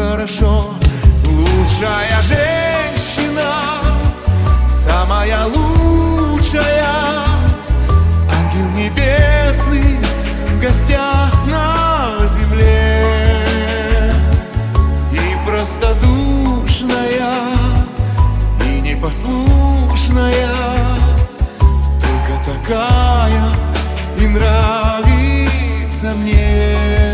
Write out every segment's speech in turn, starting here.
хорошо. Лучшая женщина, самая лучшая, ангел небесный в гостях на земле. И простодушная, и непослушная, только такая и нравится мне.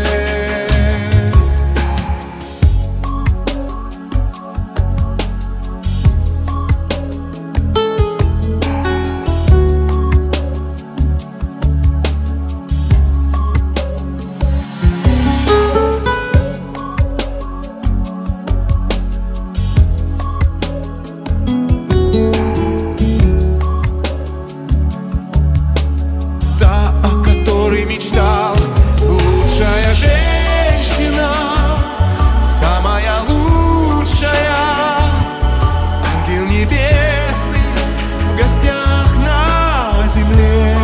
Мечтал, лучшая женщина, самая лучшая, ангел небесный в гостях на земле.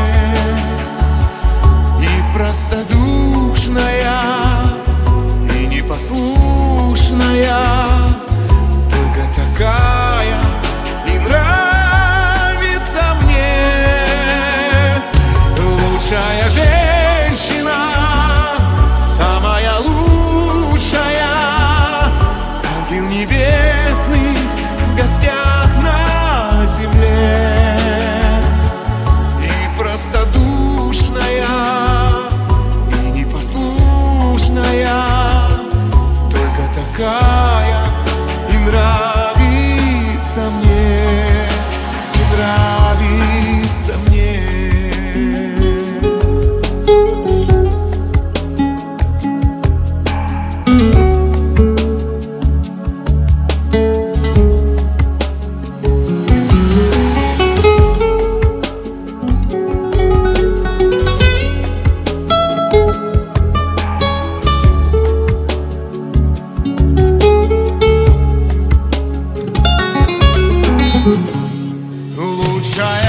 И простодушная, и непослушная, только такая и нравится мне. Лучшая женщина, самая лучшая, ангел небесный в гостях на земле. И простодушная, и непослушная, только такая и нравится мне, и нравится мне. Лучшая